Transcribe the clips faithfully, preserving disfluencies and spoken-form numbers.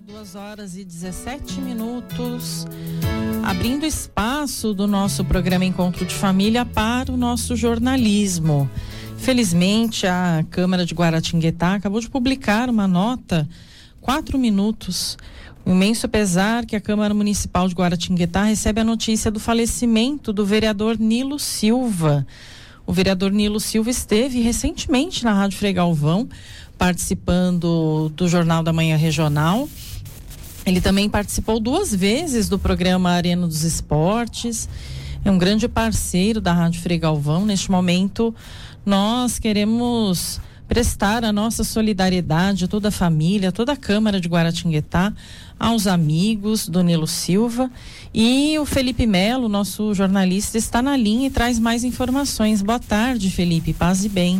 duas horas e dezessete minutos, abrindo espaço do nosso programa Encontro de Família para o nosso jornalismo. Felizmente, a Câmara de Guaratinguetá acabou de publicar uma nota, quatro minutos, um imenso pesar que a Câmara Municipal de Guaratinguetá recebe a notícia do falecimento do vereador Nilo Silva. O vereador Nilo Silva esteve recentemente na Rádio Frei Galvão, participando do Jornal da Manhã Regional. Ele também participou duas vezes do programa Arena dos Esportes. É um grande parceiro da Rádio Frei Galvão. Neste momento, nós queremos prestar a nossa solidariedade a toda a família, a toda a Câmara de Guaratinguetá, aos amigos do Nilo Silva. E o Felipe Melo, nosso jornalista, está na linha e traz mais informações. Boa tarde, Felipe. Paz e bem.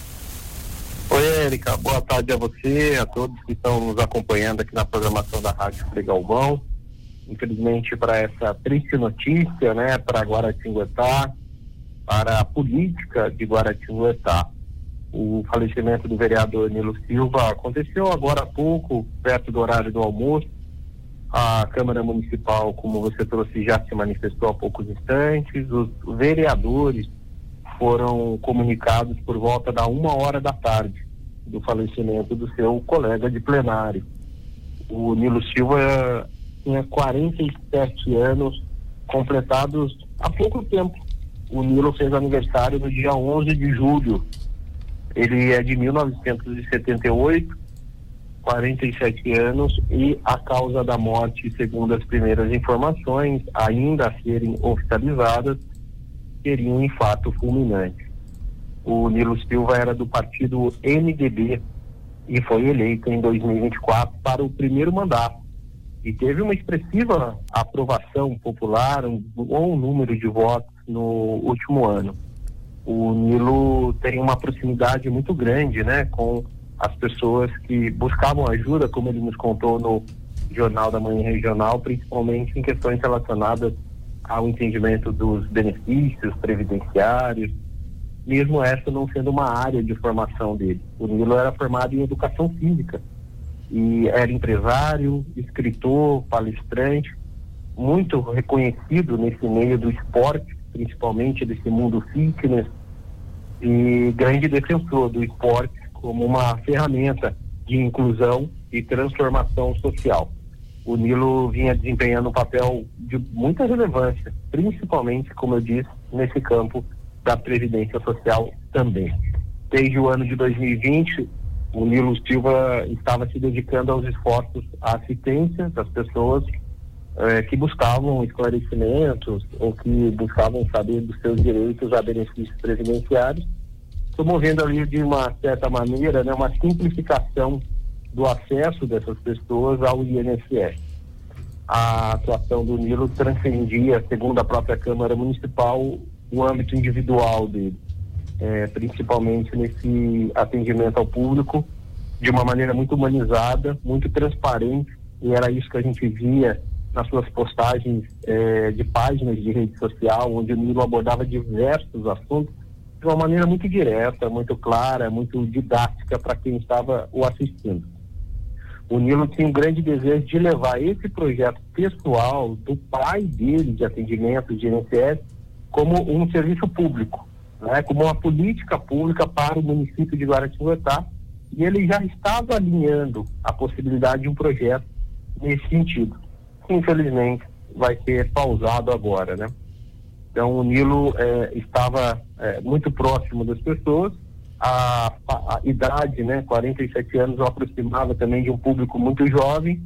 Oi, Érica. Boa tarde a você, a todos que estão nos acompanhando aqui na programação da Rádio Frei Galvão. Infelizmente, para essa triste notícia, né, para Guaratinguetá, para a política de Guaratinguetá, o falecimento do vereador Nilo Silva aconteceu agora há pouco, perto do horário do almoço. A Câmara Municipal, como você trouxe, já se manifestou há poucos instantes. Os vereadores foram comunicados por volta da uma hora da tarde do falecimento do seu colega de plenário. O Nilo Silva tinha quarenta e sete anos completados há pouco tempo. O Nilo fez aniversário no dia onze de julho. Ele é de mil novecentos e setenta e oito, quarenta e sete anos, e a causa da morte, segundo as primeiras informações, ainda a serem oficializadas, seria um infarto fulminante. O Nilo Silva era do partido M D B e foi eleito em dois mil e vinte e quatro para o primeiro mandato e teve uma expressiva aprovação popular, um bom número de votos no último ano. O Nilo tem uma proximidade muito grande, né, com as pessoas que buscavam ajuda, como ele nos contou no Jornal da Manhã Regional, principalmente em questões relacionadas ao entendimento dos benefícios previdenciários, mesmo essa não sendo uma área de formação dele. O Nilo era formado em educação física e era empresário, escritor, palestrante, muito reconhecido nesse meio do esporte, principalmente desse mundo fitness, e grande defensor do esporte como uma ferramenta de inclusão e transformação social. O Nilo vinha desempenhando um papel de muita relevância, principalmente, como eu disse, nesse campo da Previdência Social também. Desde o ano de dois mil e vinte, o Nilo Silva estava se dedicando aos esforços à assistência das pessoas eh, que buscavam esclarecimentos ou que buscavam saber dos seus direitos a benefícios previdenciários, promovendo ali de uma certa maneira, né, uma simplificação do acesso dessas pessoas ao I N S S. A atuação do Nilo transcendia, segundo a própria Câmara Municipal, o âmbito individual dele, é, principalmente nesse atendimento ao público, de uma maneira muito humanizada, muito transparente, e era isso que a gente via nas suas postagens é, de páginas de rede social, onde o Nilo abordava diversos assuntos de uma maneira muito direta, muito clara, muito didática para quem estava o assistindo. O Nilo tinha um grande desejo de levar esse projeto pessoal do pai dele de atendimento de I N S S como um serviço público, né, como uma política pública para o município de Guaratinguetá, e ele já estava alinhando a possibilidade de um projeto nesse sentido. Infelizmente, vai ser pausado agora, né? Então, o Nilo eh, estava eh, muito próximo das pessoas. A, a, a idade, né, quarenta e sete anos, o aproximava também de um público muito jovem,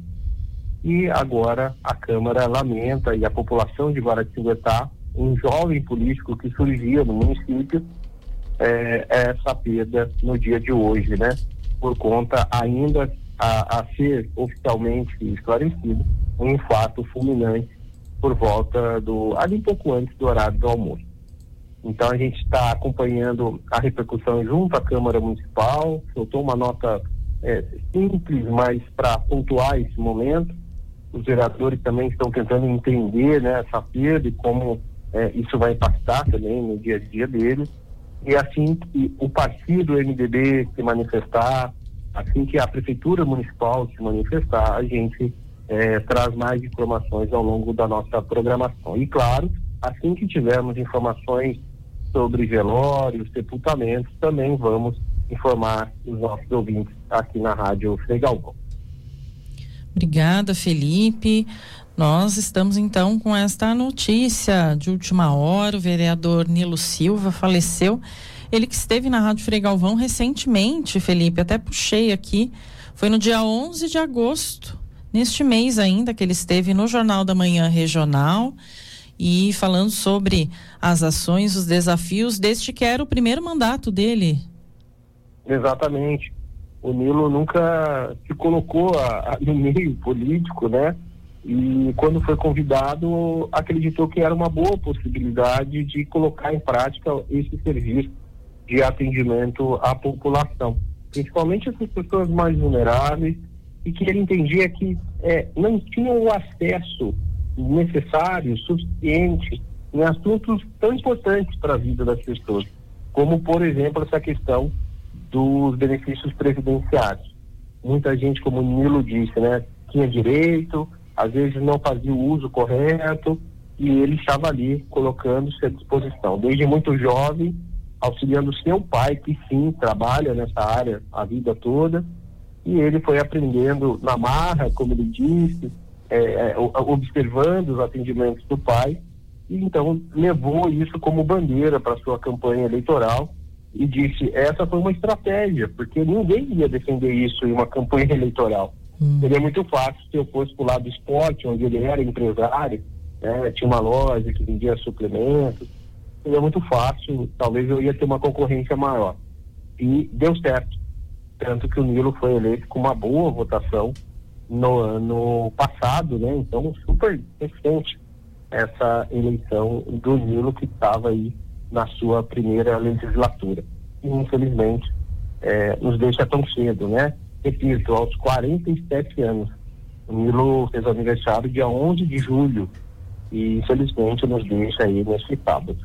e agora a Câmara lamenta, e a população de Guaratinguetá, um jovem político que surgia no município, é, essa perda no dia de hoje, né, por conta ainda a, a ser oficialmente esclarecido, um infarto fulminante por volta do, ali um pouco antes do horário do almoço. Então a gente está acompanhando a repercussão junto à Câmara Municipal, soltou uma nota é, simples, mas para pontuar esse momento. Os vereadores também estão tentando entender, né, essa perda e como é, isso vai impactar também no dia a dia deles. E assim que o partido M D B se manifestar, Assim que a Prefeitura Municipal se manifestar, a gente é, traz mais informações ao longo da nossa programação. E claro, assim que tivermos informações sobre velórios, sepultamentos, também vamos informar os nossos ouvintes aqui na Rádio Frei Galvão. Obrigada, Felipe. Nós estamos então com esta notícia de última hora. O vereador Nilo Silva faleceu. Ele que esteve na Rádio Frei Galvão recentemente, Felipe, até puxei aqui, foi no dia onze de agosto, neste mês ainda, que ele esteve no Jornal da Manhã Regional e falando sobre as ações, os desafios deste que era o primeiro mandato dele. Exatamente. O Nilo nunca se colocou a, a, no meio político, né? E quando foi convidado, acreditou que era uma boa possibilidade de colocar em prática esse serviço de atendimento à população, principalmente essas pessoas mais vulneráveis, e que ele entendia que é, não tinham o acesso necessário, suficiente, em assuntos tão importantes para a vida das pessoas, como, por exemplo, essa questão dos benefícios previdenciários. Muita gente, como o Nilo disse, né, tinha direito, às vezes não fazia o uso correto, e ele estava ali colocando-se à disposição, desde muito jovem, auxiliando seu pai, que sim, trabalha nessa área a vida toda, e ele foi aprendendo na marra, como ele disse, é, é, observando os atendimentos do pai, e então levou isso como bandeira para sua campanha eleitoral, e disse, essa foi uma estratégia, porque ninguém ia defender isso em uma campanha eleitoral. Hum. Seria muito fácil se eu fosse para o lado do esporte, onde ele era empresário, né, tinha uma loja que vendia suplementos, seria muito fácil, talvez eu ia ter uma concorrência maior. E deu certo. Tanto que o Nilo foi eleito com uma boa votação no ano passado, né? Então, super recente essa eleição do Nilo, que estava aí na sua primeira legislatura. E, infelizmente, é, nos deixa tão cedo, né? Repito, aos quarenta e sete anos. O Nilo fez aniversário dia onze de julho e, infelizmente, nos deixa aí nesse sábado.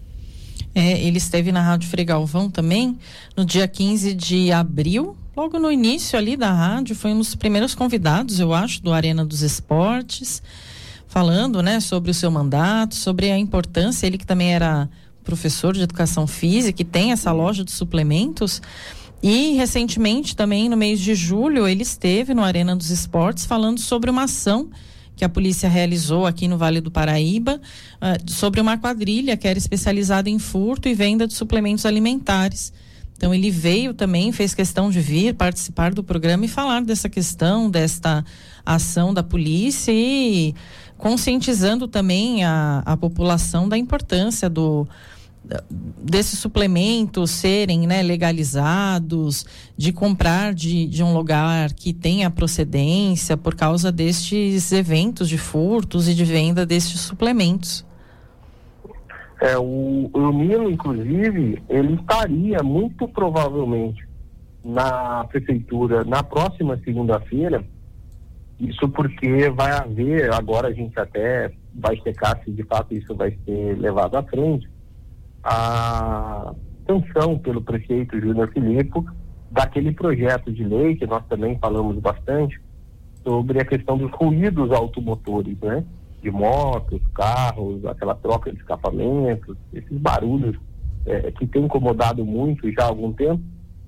É, ele esteve na Rádio Frei Galvão também no dia quinze de abril, logo no início ali da rádio, foi um dos primeiros convidados, eu acho, do Arena dos Esportes, falando, né, sobre o seu mandato, sobre a importância, ele que também era professor de educação física e tem essa loja de suplementos. E recentemente também no mês de julho ele esteve no Arena dos Esportes falando sobre uma ação que a polícia realizou aqui no Vale do Paraíba, uh, sobre uma quadrilha que era especializada em furto e venda de suplementos alimentares. Então ele veio também, fez questão de vir participar do programa e falar dessa questão, desta ação da polícia e conscientizando também a, a população da importância do desses suplementos serem, né, legalizados, de comprar de, de um lugar que tenha procedência por causa destes eventos de furtos e de venda destes suplementos. É, o, o Nilo, inclusive, ele estaria muito provavelmente na prefeitura na próxima segunda-feira, isso porque vai haver, agora a gente até vai checar se de fato isso vai ser levado à frente, a sanção pelo prefeito Júnior Filipe daquele projeto de lei que nós também falamos bastante sobre a questão dos ruídos automotores, né? De motos, carros, aquela troca de escapamentos, esses barulhos é, que tem incomodado muito já há algum tempo.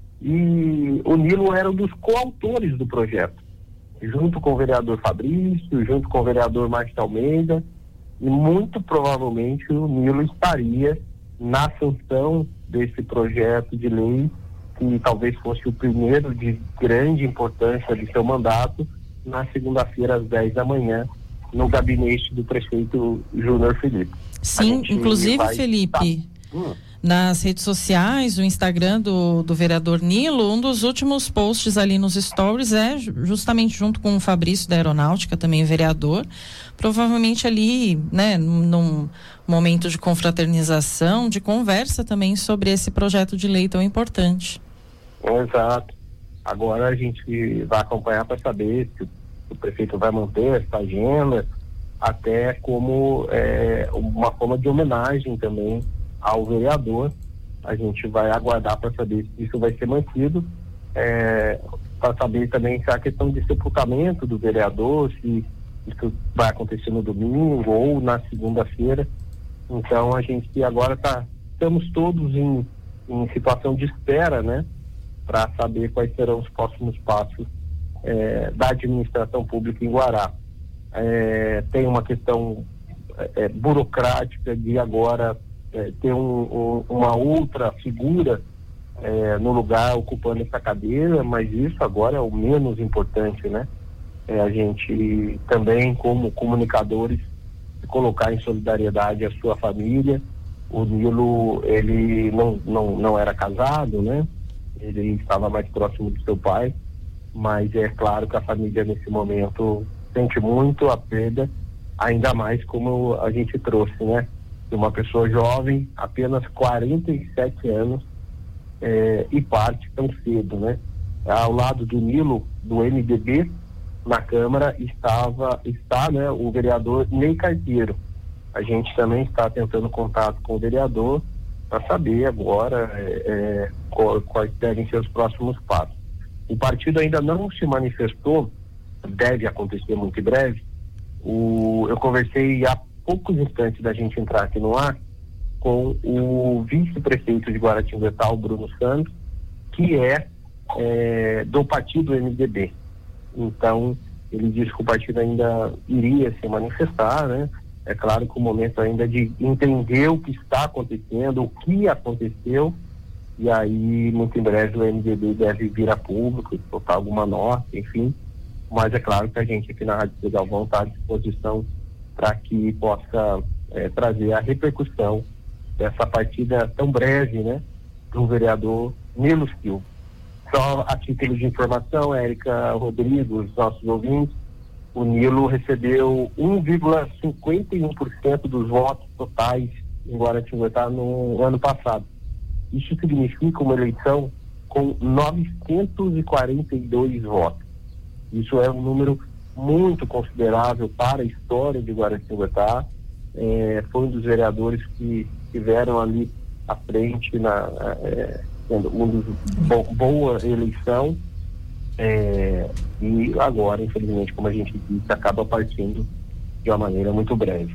E o Nilo era um dos coautores do projeto, junto com o vereador Fabrício, junto com o vereador Márcio Almeida, e muito provavelmente o Nilo estaria na sanção desse projeto de lei, que talvez fosse o primeiro de grande importância de seu mandato, na segunda-feira às dez da manhã, no gabinete do prefeito Júnior Filipe. Sim, inclusive, Felipe, tá. hum. nas redes sociais, o Instagram do, do vereador Nilo, um dos últimos posts ali nos stories é justamente junto com o Fabrício da Aeronáutica, também vereador, provavelmente ali, né, num momento de confraternização, de conversa também sobre esse projeto de lei tão importante. Exato. Agora a gente vai acompanhar para saber se o prefeito vai manter essa agenda, até como é, uma forma de homenagem também ao vereador. A gente vai aguardar para saber se isso vai ser mantido. É, para saber também se a questão de sepultamento do vereador, se isso vai acontecer no domingo ou na segunda-feira. Então a gente agora tá, estamos todos em, em situação de espera, né, para saber quais serão os próximos passos é, da administração pública em Guará. É, tem uma questão é, burocrática de agora é, ter um, um, uma outra figura é, no lugar ocupando essa cadeira, mas isso agora é o menos importante, né? É, a gente também, como comunicadores, colocar em solidariedade a sua família. O Nilo, ele não, não, não era casado, né? Ele estava mais próximo do seu pai, mas é claro que a família nesse momento sente muito a perda, ainda mais como a gente trouxe, né? De uma pessoa jovem, apenas quarenta e sete anos, é, e parte tão cedo, né? Ao lado do Nilo, do M D B, na Câmara, estava, está, né, o vereador Ney Carteiro. A gente também está tentando contato com o vereador para saber agora é, é, quais devem ser os próximos passos. O partido ainda não se manifestou, deve acontecer muito em breve. O, eu conversei há poucos instantes da gente entrar aqui no ar com o vice-prefeito de Guaratinguetá, o Bruno Santos, que é, é do partido M D B. Então, ele disse que o partido ainda iria se manifestar, né? É claro que o momento ainda é de entender o que está acontecendo, o que aconteceu, e aí, muito em breve, o M D B deve vir a público, soltar alguma nota, enfim. Mas é claro que a gente aqui na Rádio Frei Galvão está à disposição para que possa é, trazer a repercussão dessa partida tão breve, né, do vereador Nilo Silva. Só a título de informação, Érica, Rodrigo, os nossos ouvintes, o Nilo recebeu um vírgula cinquenta e um por cento dos votos totais em Guaratinguetá no ano passado. Isso significa uma eleição com novecentos e quarenta e dois votos. Isso é um número muito considerável para a história de Guaratinguetá. É, foi um dos vereadores que estiveram ali à frente na é, um dos bo, boa eleição, é, e agora, infelizmente, como a gente disse, acaba partindo de uma maneira muito breve.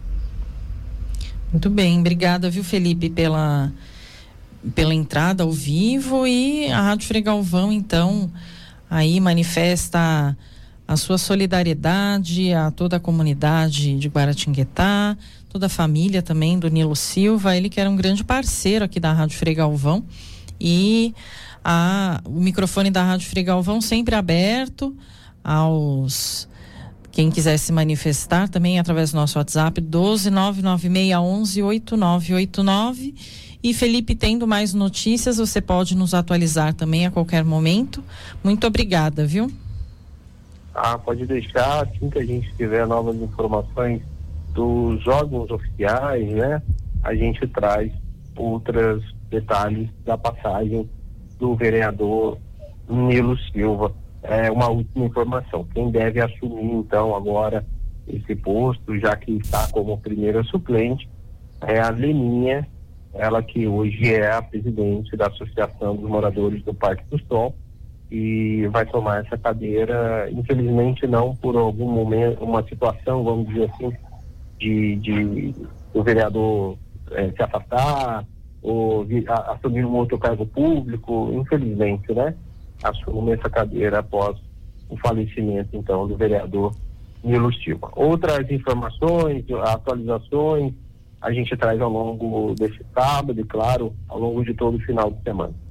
Muito bem, obrigada, viu, Felipe, pela pela entrada ao vivo. E a Rádio Frei Galvão, então, aí manifesta a sua solidariedade a toda a comunidade de Guaratinguetá, toda a família também do Nilo Silva, ele que era um grande parceiro aqui da Rádio Frei Galvão. E a, o microfone da Rádio Frei Galvão sempre aberto aos quem quiser se manifestar também através do nosso WhatsApp doze nove nove seis onze oito nove oito nove. E Felipe, tendo mais notícias, você pode nos atualizar também a qualquer momento. Muito obrigada, viu? Ah, pode deixar, assim que a gente tiver novas informações dos órgãos oficiais, né? A gente traz outros detalhes da passagem do vereador Nilo Silva. É uma última informação. Quem deve assumir, então, agora esse posto, já que está como primeira suplente, é a Leninha, ela que hoje é a presidente da Associação dos Moradores do Parque do Sol, e vai tomar essa cadeira, infelizmente não por algum momento, uma situação, vamos dizer assim, de, de o vereador é, se afastar ou vi, a, assumir um outro cargo público, infelizmente, né? Assume essa cadeira após o falecimento, então, do vereador Nilo Silva. Outras informações, atualizações, a gente traz ao longo desse sábado e, claro, ao longo de todo o final de semana.